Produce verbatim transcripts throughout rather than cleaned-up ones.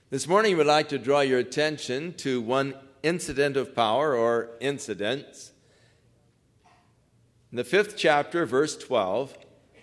This morning, we'd like to draw your attention to one incident of power or incidents. In the fifth chapter, verse twelve,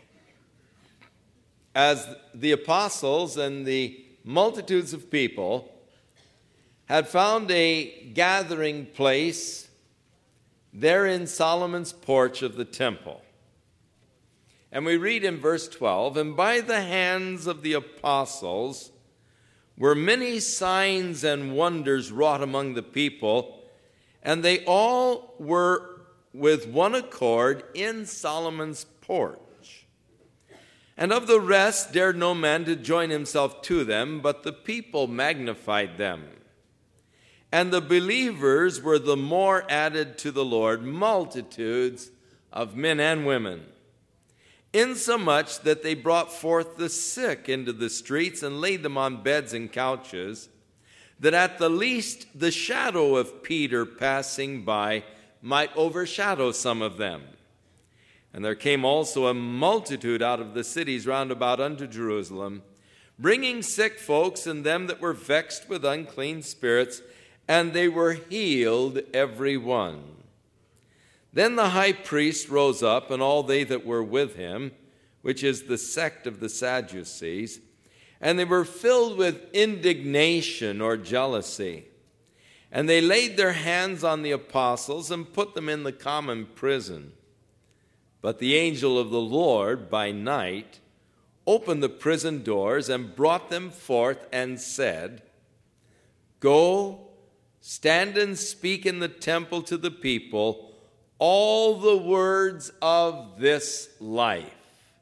as the apostles and the multitudes of people had found a gathering place there in Solomon's porch of the temple. And we read in verse twelve, "And by the hands of the apostles were many signs and wonders wrought among the people, and they all were with one accord in Solomon's porch. And of the rest dared no man to join himself to them, but the people magnified them. And the believers were the more added to the Lord, multitudes of men and women, insomuch that they brought forth the sick into the streets and laid them on beds and couches, that at the least the shadow of Peter passing by might overshadow some of them. And there came also a multitude out of the cities round about unto Jerusalem, bringing sick folks and them that were vexed with unclean spirits, and they were healed every one. Then the high priest rose up, and all they that were with him, which is the sect of the Sadducees, and they were filled with indignation or jealousy. And they laid their hands on the apostles and put them in the common prison. But the angel of the Lord by night opened the prison doors and brought them forth and said, Go, stand and speak in the temple to the people all the words of this life."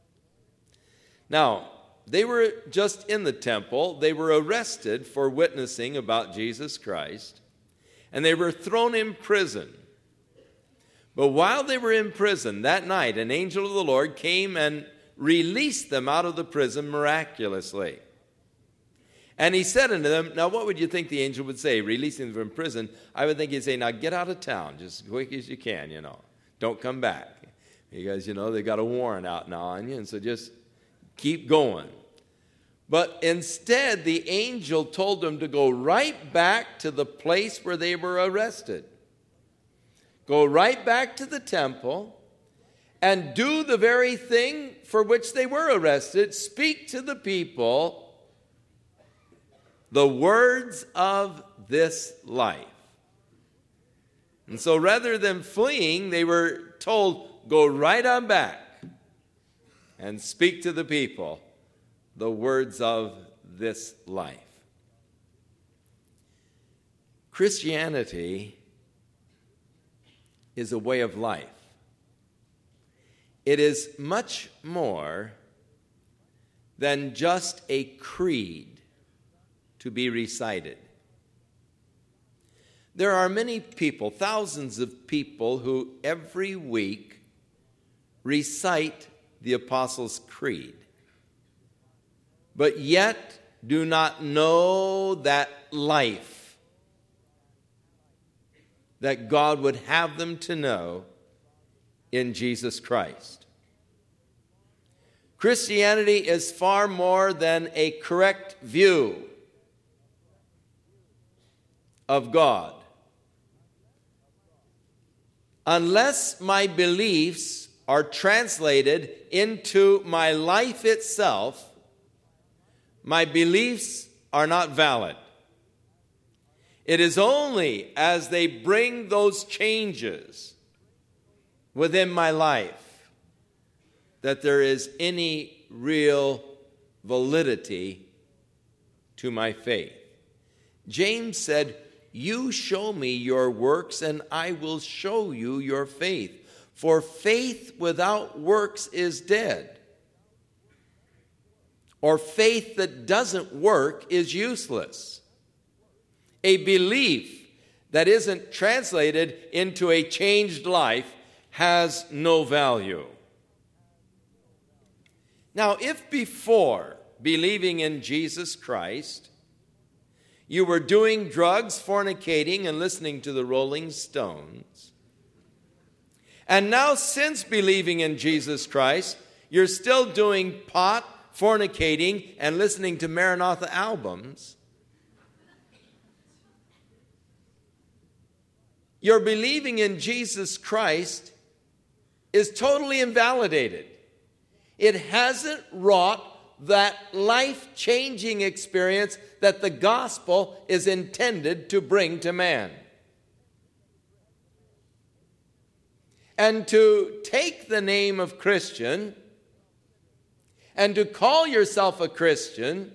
Now, they were just in the temple. They were arrested for witnessing about Jesus Christ, and they were thrown in prison. But while they were in prison that night, an angel of the Lord came and released them out of the prison miraculously. And he said unto them, now what would you think the angel would say, releasing them from prison? I would think he'd say, now get out of town, just as quick as you can, you know. Don't come back. Because, you know, they got a warrant out now on you, and so just keep going. But instead, the angel told them to go right back to the place where they were arrested. Go right back to the temple and do the very thing for which they were arrested. Speak to the people the words of this life. And so rather than fleeing, they were told, go right on back and speak to the people the words of this life. Christianity is a way of life. It is much more than just a creed to be recited. There are many people, thousands of people, who every week recite the Apostles' Creed, but yet do not know that life that God would have them to know in Jesus Christ. Christianity is far more than a correct view of God. Unless my beliefs are translated into my life itself, my beliefs are not valid. It is only as they bring those changes within my life that there is any real validity to my faith. James said, you show me your works, and I will show you your faith. For faith without works is dead. Or faith that doesn't work is useless. A belief that isn't translated into a changed life has no value. Now, if before believing in Jesus Christ, you were doing drugs, fornicating, and listening to the Rolling Stones, and now since believing in Jesus Christ, you're still doing pot, fornicating, and listening to Maranatha albums, your believing in Jesus Christ is totally invalidated. It hasn't wrought that life-changing experience that the gospel is intended to bring to man. And to take the name of Christian and to call yourself a Christian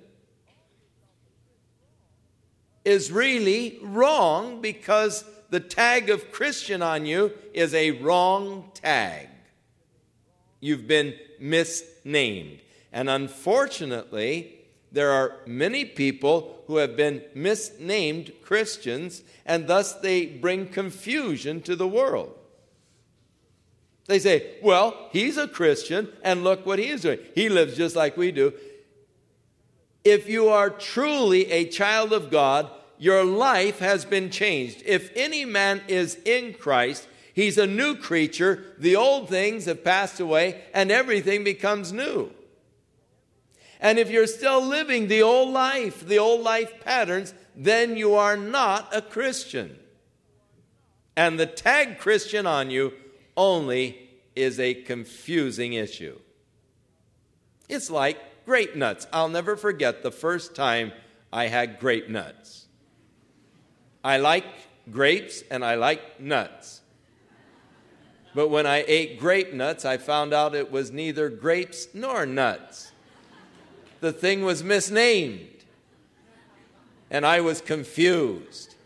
is really wrong, because the tag of Christian on you is a wrong tag. You've been misnamed. And unfortunately, there are many people who have been misnamed Christians, and thus they bring confusion to the world. They say, well, he's a Christian, and look what he is doing. He lives just like we do. If you are truly a child of God, your life has been changed. If any man is in Christ, he's a new creature. The old things have passed away, and everything becomes new. And if you're still living the old life, the old life patterns, then you are not a Christian. And the tag Christian on you only is a confusing issue. It's like grape nuts. I'll never forget the first time I had grape nuts. I like grapes and I like nuts. But when I ate grape nuts, I found out it was neither grapes nor nuts. The thing was misnamed, and I was confused.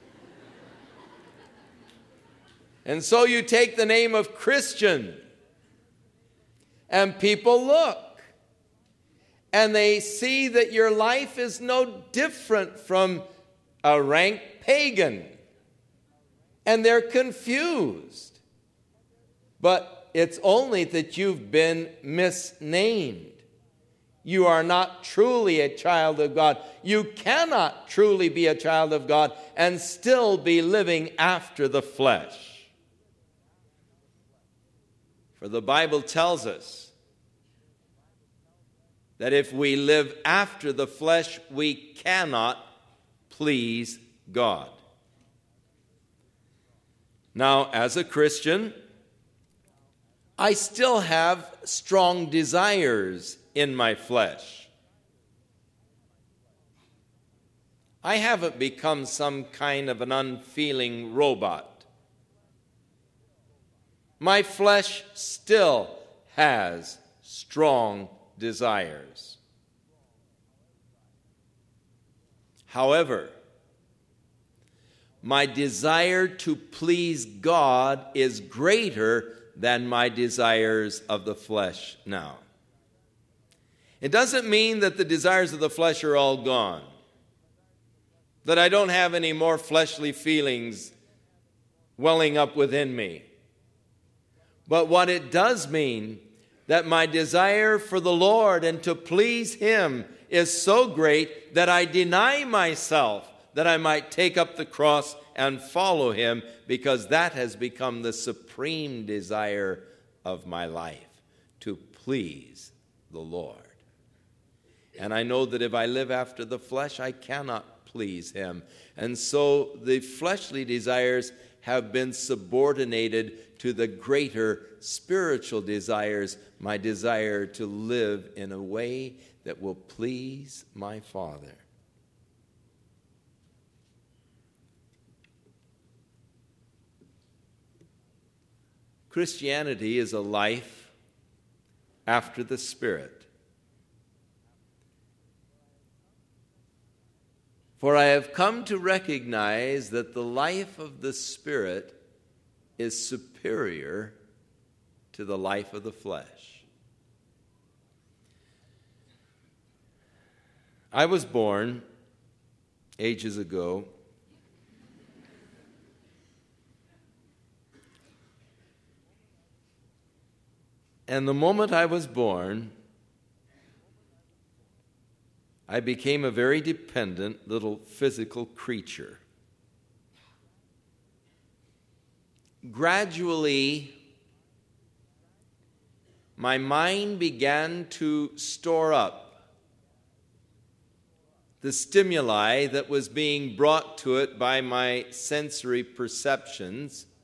And so you take the name of Christian, and people look, and they see that your life is no different from a rank pagan, and they're confused. But it's only that you've been misnamed. You are not truly a child of God. You cannot truly be a child of God and still be living after the flesh. For the Bible tells us that if we live after the flesh, we cannot please God. Now, as a Christian, I still have strong desires in my flesh. I haven't become some kind of an unfeeling robot. My flesh still has strong desires. However, my desire to please God is greater than my desires of the flesh now. It doesn't mean that the desires of the flesh are all gone, that I don't have any more fleshly feelings welling up within me. But what it does mean, that my desire for the Lord and to please Him is so great that I deny myself that I might take up the cross and follow Him, because that has become the supreme desire of my life, to please the Lord. And I know that if I live after the flesh, I cannot please Him. And so the fleshly desires have been subordinated to the greater spiritual desires, my desire to live in a way that will please my Father. Christianity is a life after the Spirit. For I have come to recognize that the life of the Spirit is superior to the life of the flesh. I was born ages ago and the moment I was born, I became a very dependent little physical creature. Gradually, my mind began to store up the stimuli that was being brought to it by my sensory perceptions,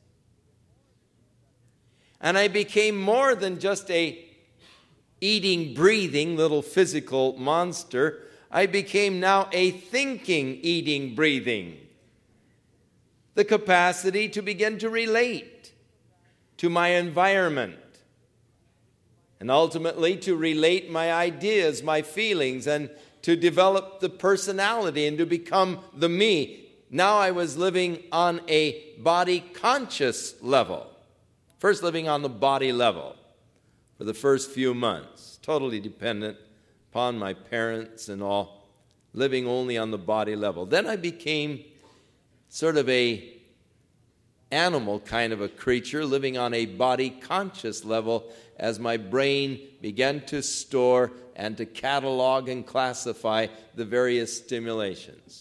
And I became more than just a eating, breathing little physical monster. I became now a thinking, eating, breathing. The capacity to begin to relate to my environment, and ultimately to relate my ideas, my feelings, and to develop the personality and to become the me. Now I was living on a body conscious level. First living on the body level for the first few months, totally dependent upon my parents and all, living only on the body level. Then I became sort of a animal kind of a creature, living on a body conscious level as my brain began to store and to catalog and classify the various stimulations.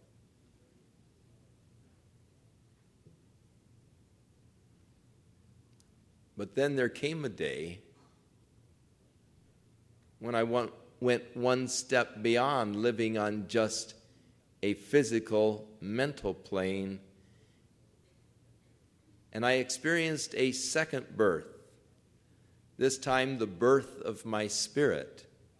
But then there came a day when I went one step beyond living on just a physical, mental plane, and I experienced a second birth, this time the birth of my spirit.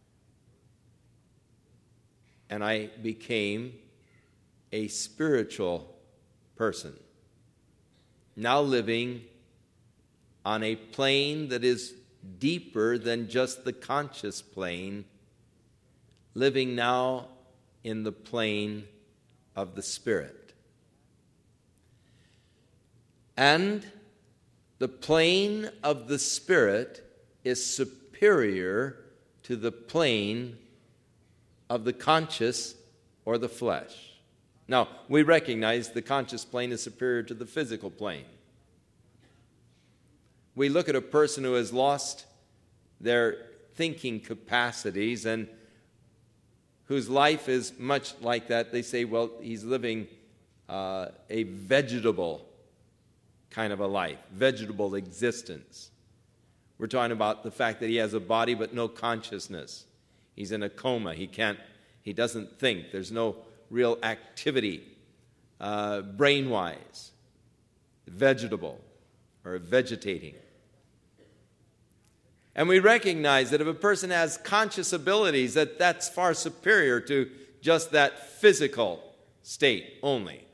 And I became a spiritual person, now living on a plane that is deeper than just the conscious plane, living now in the plane of the Spirit. And the plane of the Spirit is superior to the plane of the conscious or the flesh. Now, we recognize the conscious plane is superior to the physical plane. We look at a person who has lost their thinking capacities and whose life is much like that. They say, well, he's living uh, a vegetable kind of a life, vegetable existence. We're talking about the fact that he has a body but no consciousness. He's in a coma. He can't, he doesn't think. There's no real activity uh, brain-wise. Vegetable or vegetating. And we recognize that if a person has conscious abilities, that that's far superior to just that physical state only.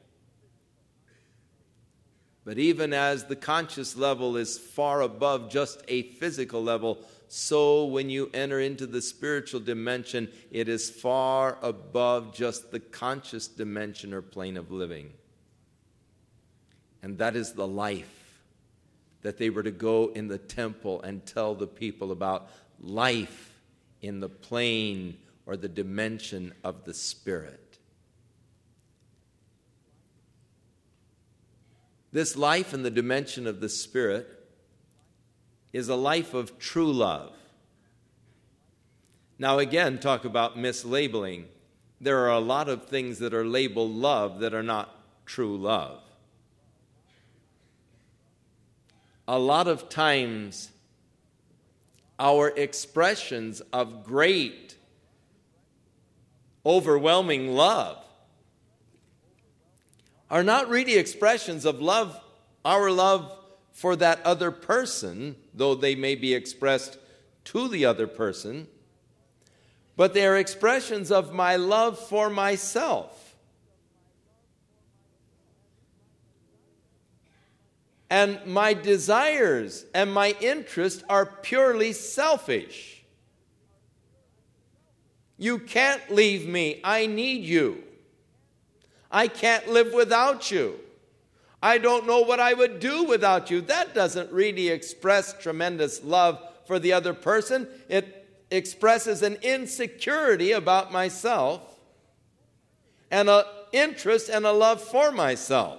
But even as the conscious level is far above just a physical level, so when you enter into the spiritual dimension, it is far above just the conscious dimension or plane of living. And that is the life that they were to go in the temple and tell the people about, life in the plane or the dimension of the Spirit. This life in the dimension of the Spirit is a life of true love. Now again, talk about mislabeling. There are a lot of things that are labeled love that are not true love. A lot of times, our expressions of great, overwhelming love are not really expressions of love, our love for that other person, though they may be expressed to the other person, but they are expressions of my love for myself. And my desires and my interests are purely selfish. You can't leave me. I need you. I can't live without you. I don't know what I would do without you. That doesn't really express tremendous love for the other person. It expresses an insecurity about myself and an interest and a love for myself.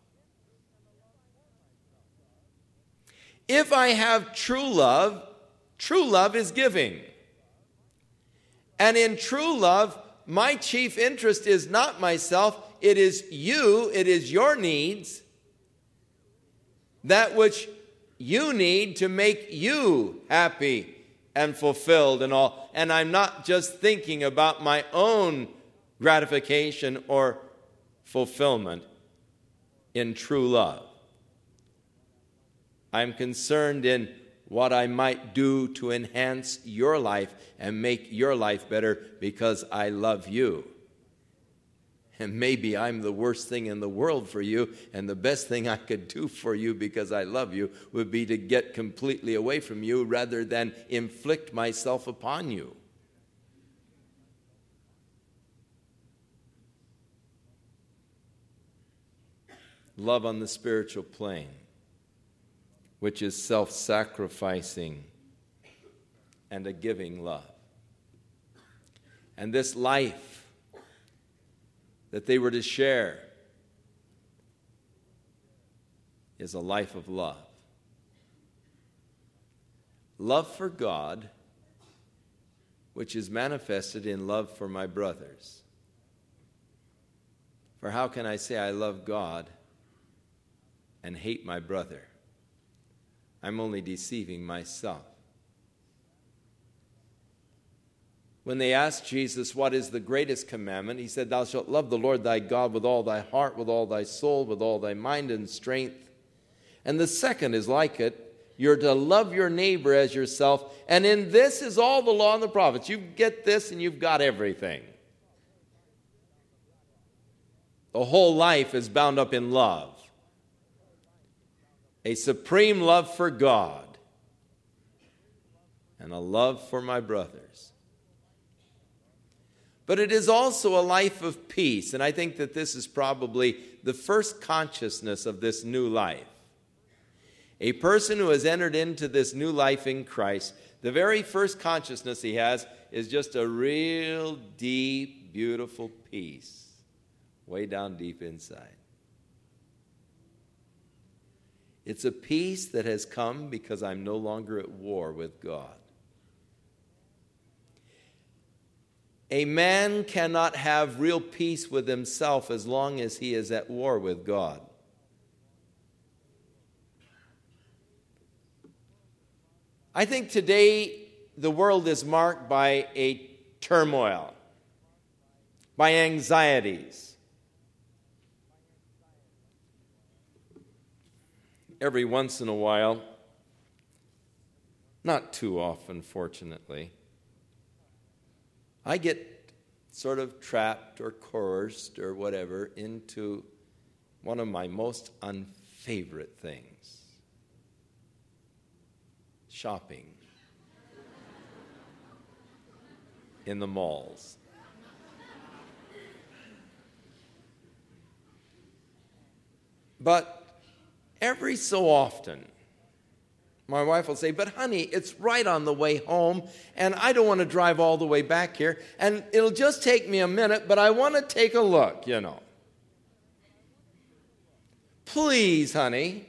If I have true love, true love is giving. And in true love, my chief interest is not myself, it is you, it is your needs, that which you need to make you happy and fulfilled and all. And I'm not just thinking about my own gratification or fulfillment in true love. I'm concerned in what I might do to enhance your life and make your life better because I love you. And maybe I'm the worst thing in the world for you, and the best thing I could do for you because I love you would be to get completely away from you rather than inflict myself upon you. Love on the spiritual plane, which is self-sacrificing and a giving love. And this life that they were to share is a life of love. Love for God, which is manifested in love for my brothers. For how can I say I love God and hate my brother? I'm only deceiving myself. When they asked Jesus, what is the greatest commandment? He said, thou shalt love the Lord thy God with all thy heart, with all thy soul, with all thy mind and strength. And the second is like it. You're to love your neighbor as yourself. And in this is all the law and the prophets. You get this and you've got everything. The whole life is bound up in love. A supreme love for God and a love for my brothers. But it is also a life of peace, and I think that this is probably the first consciousness of this new life. A person who has entered into this new life in Christ, the very first consciousness he has is just a real deep, beautiful peace, way down deep inside. It's a peace that has come because I'm no longer at war with God. A man cannot have real peace with himself as long as he is at war with God. I think today the world is marked by a turmoil, by anxieties. Every once in a while, not too often, fortunately, I get sort of trapped or coerced or whatever into one of my most unfavorite things. Shopping in the malls. But every so often, my wife will say, but honey, it's right on the way home, and I don't want to drive all the way back here, and it'll just take me a minute, but I want to take a look, you know. Please, honey.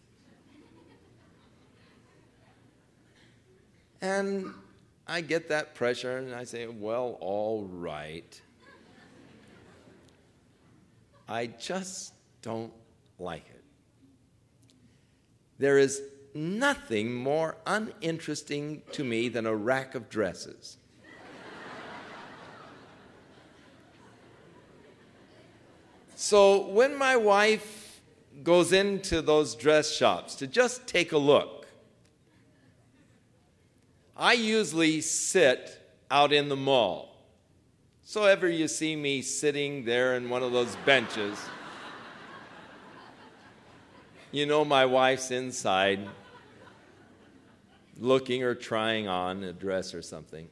And I get that pressure, and I say, well, all right. I just don't like it. There is nothing more uninteresting to me than a rack of dresses. So when my wife goes into those dress shops to just take a look, I usually sit out in the mall. So ever you see me sitting there in one of those benches, you know my wife's inside looking or trying on a dress or something.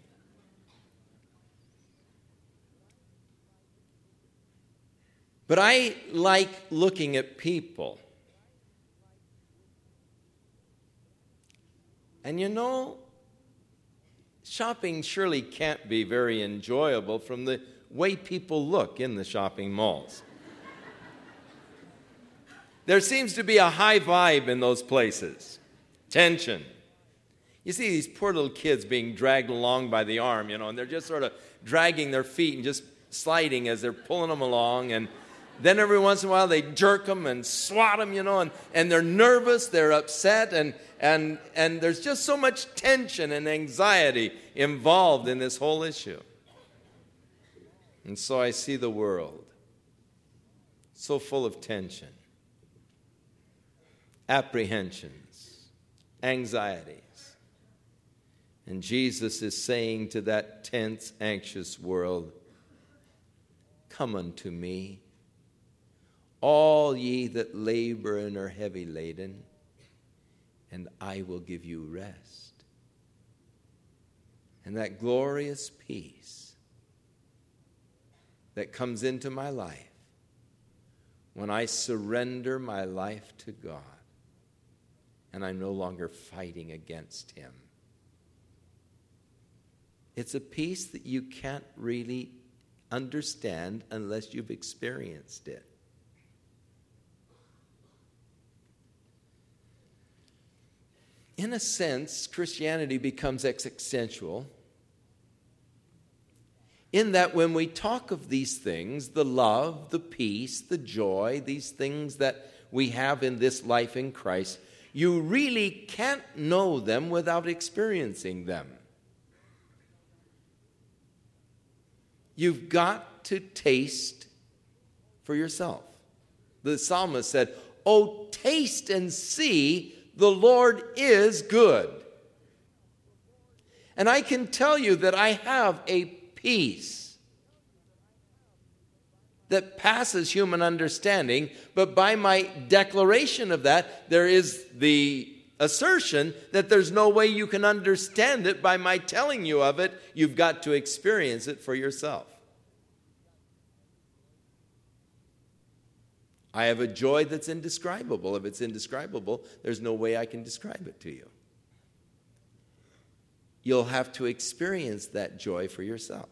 But I like looking at people. And you know, shopping surely can't be very enjoyable from the way people look in the shopping malls. There seems to be a high vibe in those places. Tension. You see these poor little kids being dragged along by the arm, you know, and they're just sort of dragging their feet and just sliding as they're pulling them along. And then every once in a while they jerk them and swat them, you know, and, and they're nervous, they're upset, and, and, and there's just so much tension and anxiety involved in this whole issue. And so I see the world so full of tension, apprehensions, anxieties. And Jesus is saying to that tense, anxious world, come unto me, all ye that labor and are heavy laden, and I will give you rest. And that glorious peace that comes into my life when I surrender my life to God and I'm no longer fighting against Him. It's a peace that you can't really understand unless you've experienced it. In a sense, Christianity becomes existential in that when we talk of these things, the love, the peace, the joy, these things that we have in this life in Christ, you really can't know them without experiencing them. You've got to taste for yourself. The psalmist said, "Oh, taste and see the Lord is good." And I can tell you that I have a peace that passes human understanding, but by my declaration of that, there is the assertion that there's no way you can understand it by my telling you of it. You've got to experience it for yourself. I have a joy that's indescribable. If it's indescribable, there's no way I can describe it to you. You'll have to experience that joy for yourself.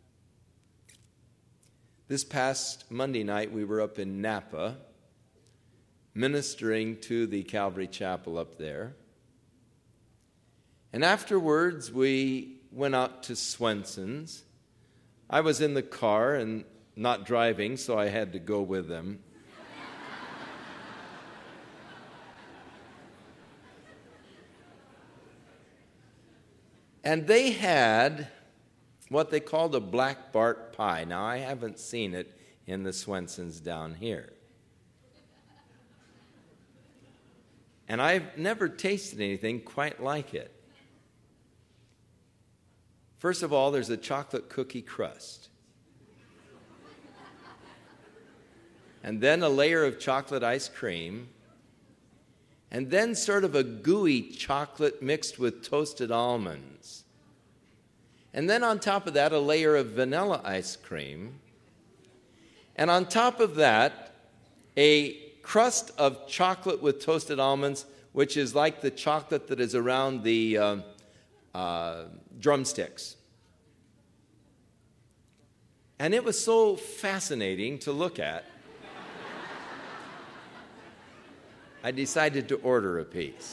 This past Monday night, we were up in Napa ministering to the Calvary Chapel up there. And afterwards, we went out to Swenson's. I was in the car and not driving, so I had to go with them. And they had what they called a Black Bart pie. Now, I haven't seen it in the Swensons down here. And I've never tasted anything quite like it. First of all, there's a chocolate cookie crust. And then a layer of chocolate ice cream. And then sort of a gooey chocolate mixed with toasted almonds. And then on top of that, a layer of vanilla ice cream. And on top of that, a crust of chocolate with toasted almonds, which is like the chocolate that is around the uh, uh, drumsticks. And it was so fascinating to look at, I decided to order a piece.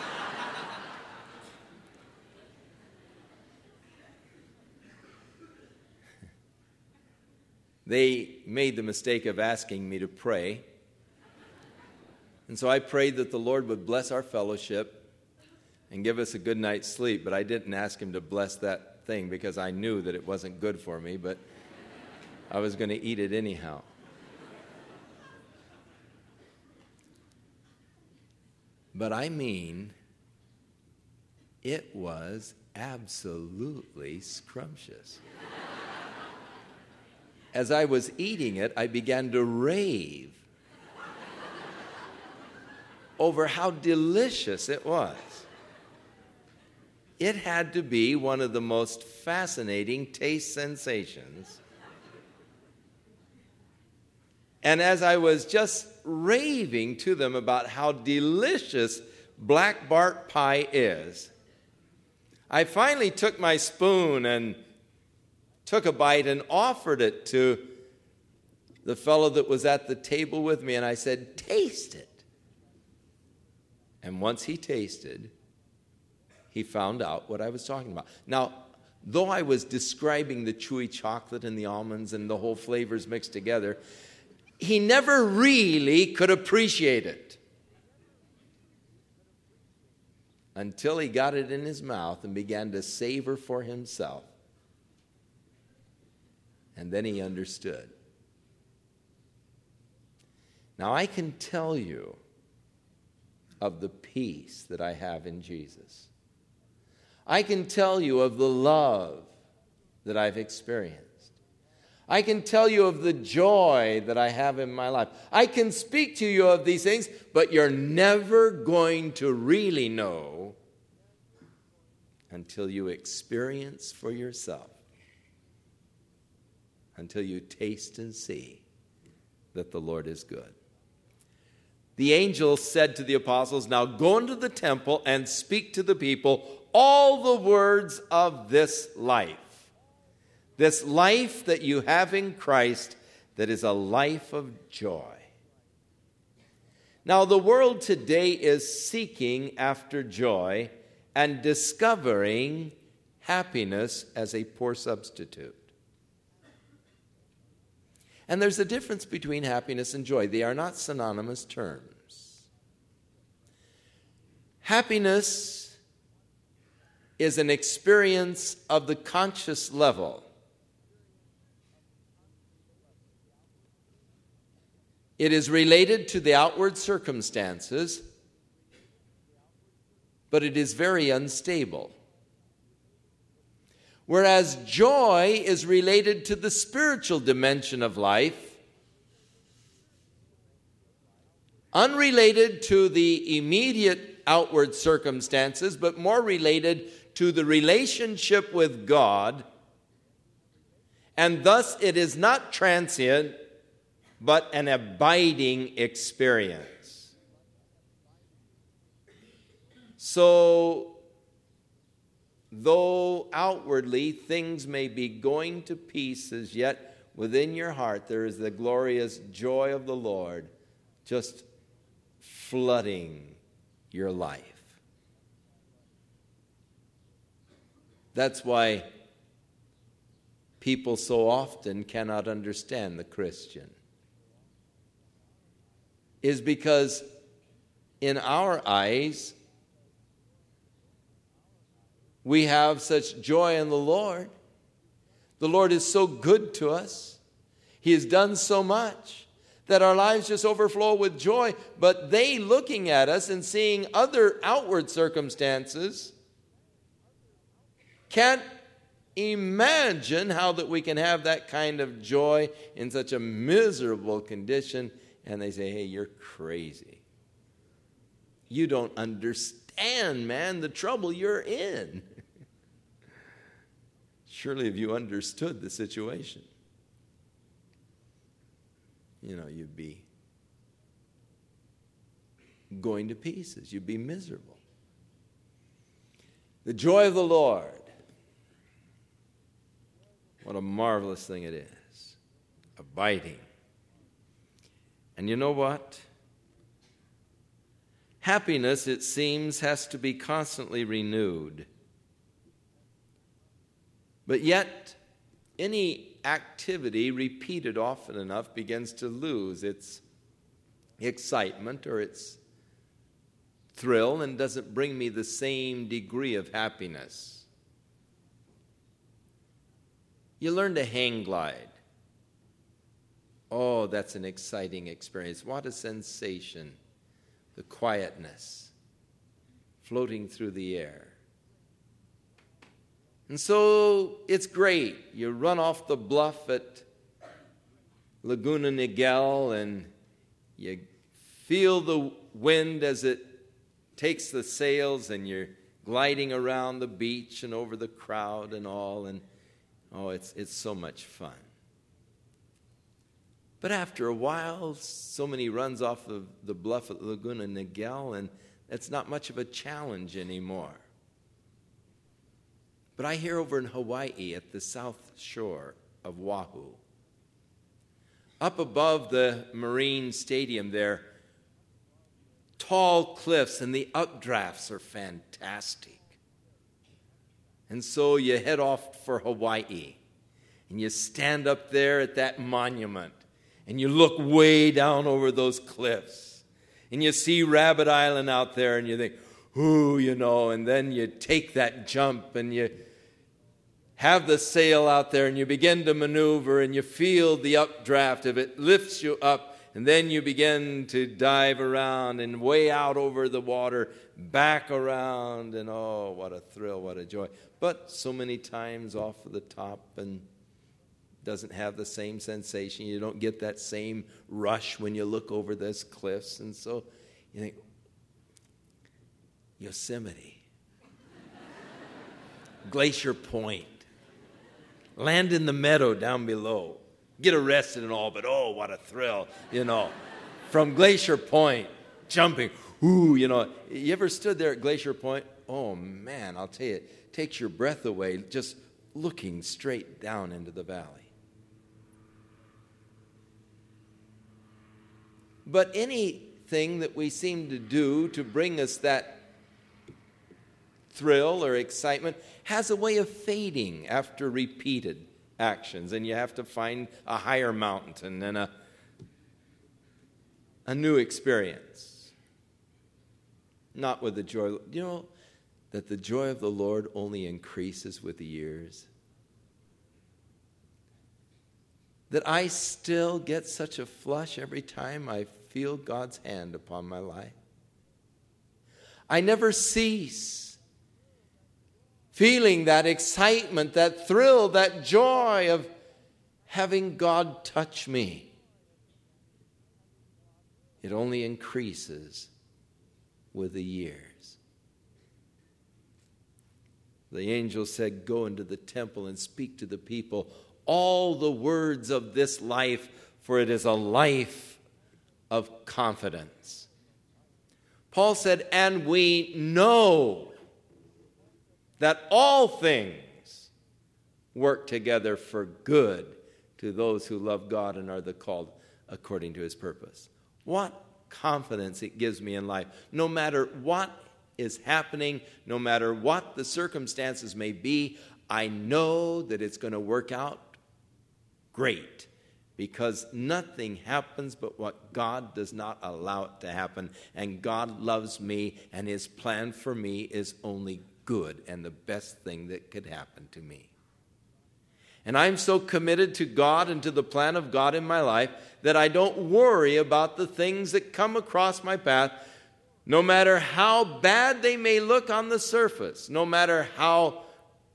They made the mistake of asking me to pray. And so I prayed that the Lord would bless our fellowship and give us a good night's sleep. But I didn't ask Him to bless that thing because I knew that it wasn't good for me, but I was going to eat it anyhow. But I mean, it was absolutely scrumptious. As I was eating it, I began to rave over how delicious it was. It had to be one of the most fascinating taste sensations. And as I was just raving to them about how delicious Black Bart pie is, I finally took my spoon and took a bite and offered it to the fellow that was at the table with me, and I said, "Taste it." And once he tasted, he found out what I was talking about. Now, though I was describing the chewy chocolate and the almonds and the whole flavors mixed together, he never really could appreciate it until he got it in his mouth and began to savor for himself. And then he understood. Now, I can tell you, of the peace that I have in Jesus. I can tell you of the love that I've experienced. I can tell you of the joy that I have in my life. I can speak to you of these things, but you're never going to really know until you experience for yourself, until you taste and see that the Lord is good. The angel said to the apostles, "Now go into the temple and speak to the people all the words of this life." This life that you have in Christ, that is a life of joy. Now, the world today is seeking after joy and discovering happiness as a poor substitute. And there's a difference between happiness and joy. They are not synonymous terms. Happiness is an experience of the conscious level. It is related to the outward circumstances, but it is very unstable. Whereas joy is related to the spiritual dimension of life, unrelated to the immediate outward circumstances, but more related to the relationship with God, and thus it is not transient, but an abiding experience. So, though outwardly things may be going to pieces, yet within your heart there is the glorious joy of the Lord just flooding your life. That's why people so often cannot understand the Christian. Is because in our eyes, we have such joy in the Lord. The Lord is so good to us. He has done so much that our lives just overflow with joy. But they looking at us and seeing other outward circumstances can't imagine how that we can have that kind of joy in such a miserable condition. And they say, "Hey, you're crazy. You don't understand, man, the trouble you're in." Surely if you understood the situation, you know, you'd be going to pieces. You'd be miserable. The joy of the Lord. What a marvelous thing it is. Abiding. And you know what? Happiness, it seems, has to be constantly renewed. But yet, any activity repeated often enough begins to lose its excitement or its thrill and doesn't bring me the same degree of happiness. You learn to hang glide. Oh, that's an exciting experience. What a sensation. The quietness floating through the air. And so it's great. You run off the bluff at Laguna Niguel and you feel the wind as it takes the sails and you're gliding around the beach and over the crowd and all. And oh, it's it's so much fun. But after a while, so many runs off of the bluff at Laguna Niguel, and it's not much of a challenge anymore. But I hear over in Hawaii at the south shore of Oahu, up above the Marine Stadium there, tall cliffs and the updrafts are fantastic. And so you head off for Hawaii, and you stand up there at that monument, and you look way down over those cliffs. And you see Rabbit Island out there, and you think, ooh, you know, and then you take that jump, and you have the sail out there, and you begin to maneuver, and you feel the updraft of it lifts you up, and then you begin to dive around and way out over the water, back around, and oh, what a thrill, what a joy. But so many times off of the top and doesn't have the same sensation. You don't get that same rush when you look over those cliffs. And so you think, Yosemite, Glacier Point, land in the meadow down below, get arrested and all, but oh, what a thrill, you know. From Glacier Point, jumping, ooh, you know. You ever stood there at Glacier Point? Oh, man, I'll tell you, it takes your breath away just looking straight down into the valley. But anything that we seem to do to bring us that thrill or excitement has a way of fading after repeated actions, and you have to find a higher mountain and a, a new experience. Not with the joy. You know that the joy of the Lord only increases with the years? That I still get such a flush every time I feel God's hand upon my life. I never cease feeling that excitement, that thrill, that joy of having God touch me. It only increases with the years. The angel said, "Go into the temple and speak to the people all the words of this life, for it is a life of confidence." Paul said, "And we know that all things work together for good to those who love God and are the called according to his purpose." What confidence it gives me in life. No matter what is happening, no matter what the circumstances may be, I know that it's going to work out great, because nothing happens but what God does not allow it to happen. And God loves me, and his plan for me is only good and the best thing that could happen to me. And I'm so committed to God and to the plan of God in my life that I don't worry about the things that come across my path, no matter how bad they may look on the surface, no matter how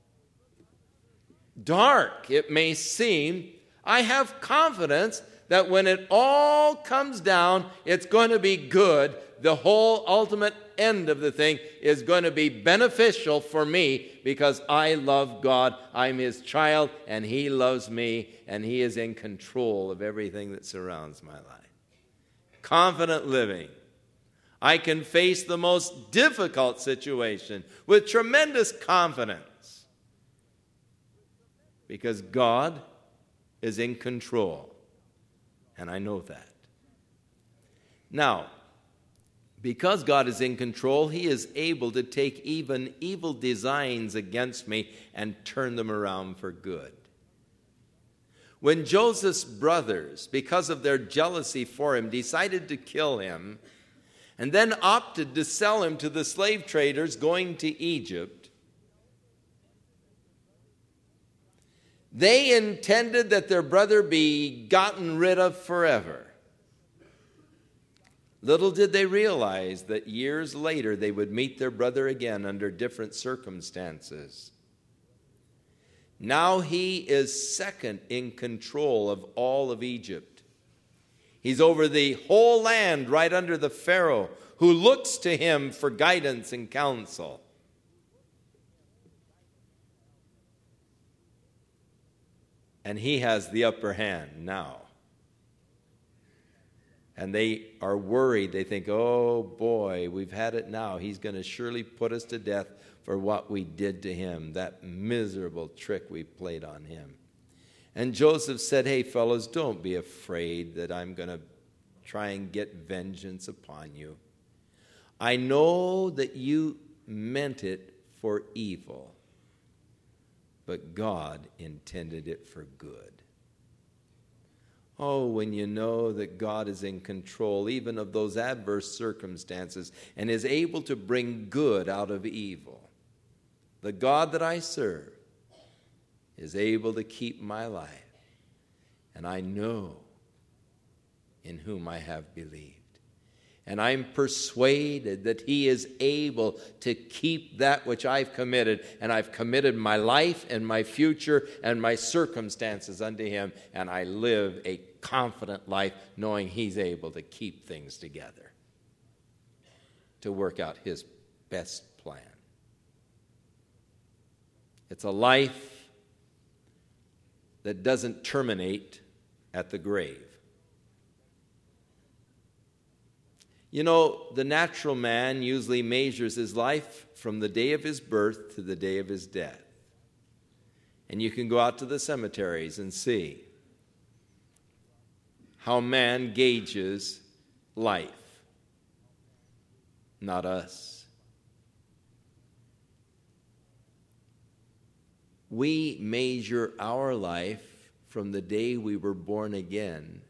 dark it may seem. I have confidence that when it all comes down, it's going to be good. The whole ultimate end of the thing is going to be beneficial for me, because I love God. I'm his child, and he loves me, and he is in control of everything that surrounds my life. Confident living. I can face the most difficult situation with tremendous confidence, because God is in control, and I know that. Now, because God is in control, he is able to take even evil designs against me and turn them around for good. When Joseph's brothers, because of their jealousy for him, decided to kill him and then opted to sell him to the slave traders going to Egypt, they intended that their brother be gotten rid of forever. Little did they realize that years later they would meet their brother again under different circumstances. Now he is second in control of all of Egypt. He's over the whole land right under the Pharaoh, who looks to him for guidance and counsel. And he has the upper hand now. And they are worried. They think, oh boy, we've had it now. He's going to surely put us to death for what we did to him, that miserable trick we played on him. And Joseph said, hey, fellows, don't be afraid that I'm going to try and get vengeance upon you. I know that you meant it for evil, but God intended it for good. Oh, when you know that God is in control even of those adverse circumstances and is able to bring good out of evil. The God that I serve is able to keep my life. And I know in whom I have believed. And I'm persuaded that he is able to keep that which I've committed. And I've committed my life and my future and my circumstances unto him. And I live a confident life knowing he's able to keep things together, to work out his best plan. It's a life that doesn't terminate at the grave. You know, the natural man usually measures his life from the day of his birth to the day of his death. And you can go out to the cemeteries and see how man gauges life. Not us. We measure our life from the day we were born again.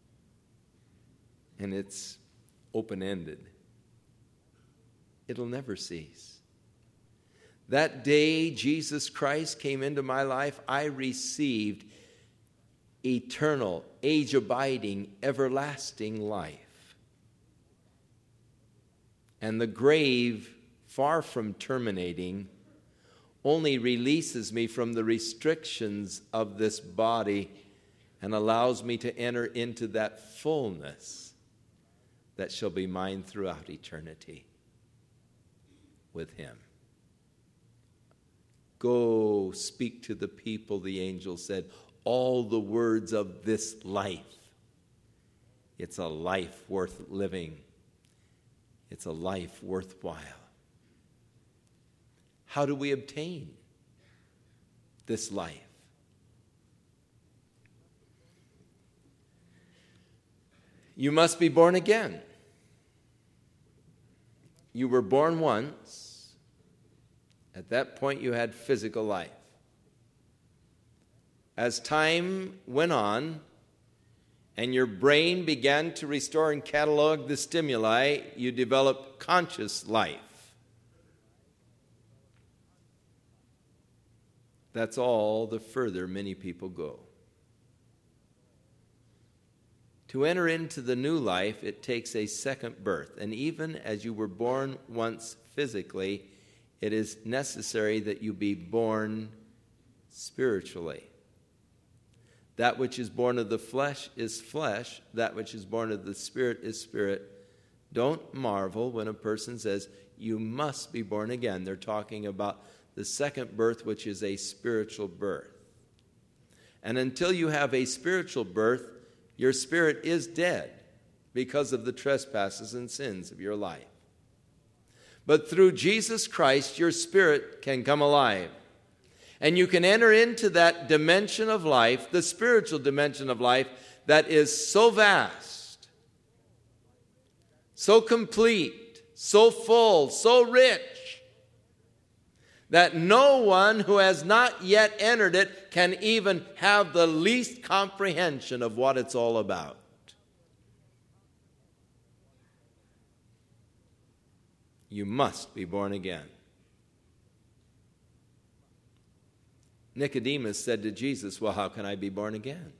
And it's open-ended. It'll never cease. That day Jesus Christ came into my life, I received eternal, age-abiding, everlasting life. And the grave, far from terminating, only releases me from the restrictions of this body and allows me to enter into that fullness that shall be mine throughout eternity with him. Go speak to the people, the angel said, all the words of this life. It's a life worth living. It's a life worthwhile. How do we obtain this life? You must be born again. You were born once. At that point, you had physical life. As time went on, and your brain began to restore and catalog the stimuli, you developed conscious life. That's all the further many people go. To enter into the new life, it takes a second birth. And even as you were born once physically, it is necessary that you be born spiritually. That which is born of the flesh is flesh. That which is born of the spirit is spirit. Don't marvel when a person says, you must be born again. They're talking about the second birth, which is a spiritual birth. And until you have a spiritual birth, your spirit is dead because of the trespasses and sins of your life. But through Jesus Christ, your spirit can come alive. And you can enter into that dimension of life, the spiritual dimension of life, that is so vast, so complete, so full, so rich, that no one who has not yet entered it can even have the least comprehension of what it's all about. You must be born again. Nicodemus said to Jesus, well, how can I be born again?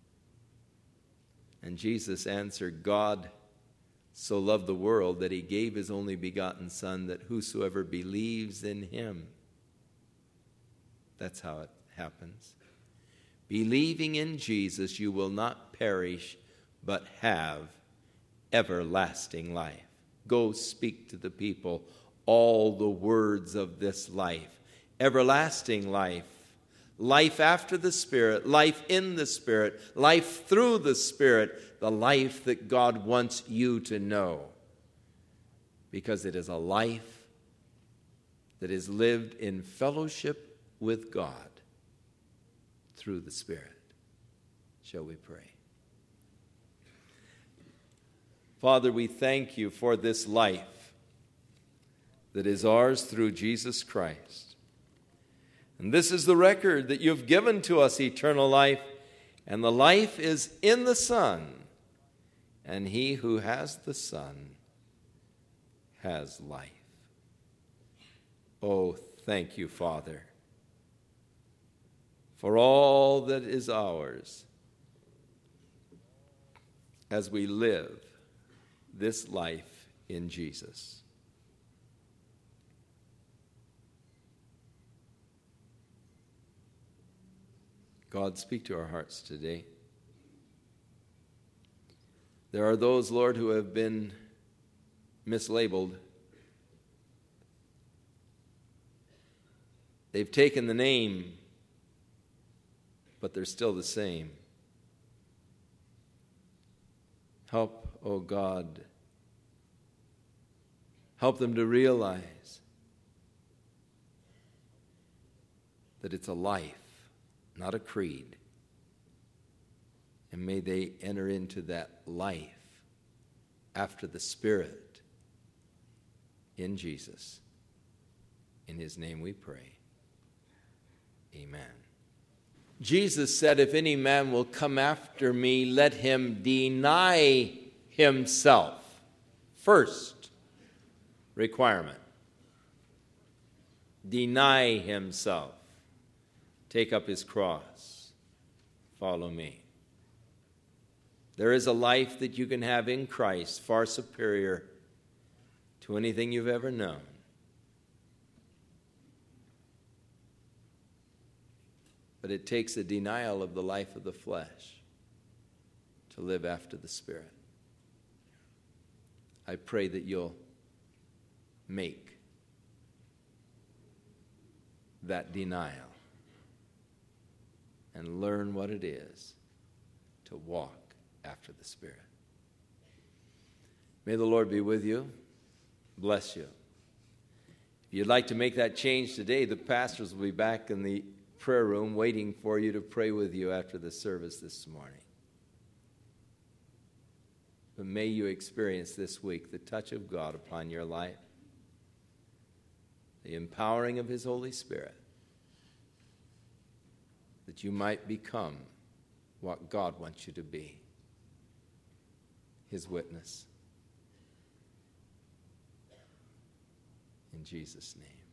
And Jesus answered, God so loved the world that he gave his only begotten Son, that whosoever believes in him. That's how it happens. Believing in Jesus, you will not perish, but have everlasting life. Go speak to the people all the words of this life. Everlasting life. Life after the Spirit, life in the Spirit, life through the Spirit, the life that God wants you to know. Because it is a life that is lived in fellowship with God through the Spirit. Shall we pray? Father, we thank you for this life that is ours through Jesus Christ. And this is the record that you've given to us, eternal life, and the life is in the Son, and he who has the Son has life. Oh, thank you, Father, for all that is ours as we live this life in Jesus. God, speak to our hearts today. There are those, Lord, who have been mislabeled. They've taken the name, but they're still the same. Help, oh God, help them to realize that it's a life, not a creed. And may they enter into that life after the Spirit in Jesus. In his name we pray. Amen. Jesus said, if any man will come after me, let him deny himself. First requirement. Deny himself. Take up his cross. Follow me. There is a life that you can have in Christ far superior to anything you've ever known. But it takes a denial of the life of the flesh to live after the Spirit. I pray that you'll make that denial and learn what it is to walk after the Spirit. May the Lord be with you. Bless you. If you'd like to make that change today, the pastors will be back in the prayer room waiting for you to pray with you after the service this morning. But may you experience this week the touch of God upon your life, the empowering of his Holy Spirit, that you might become what God wants you to be, his witness. In Jesus' name.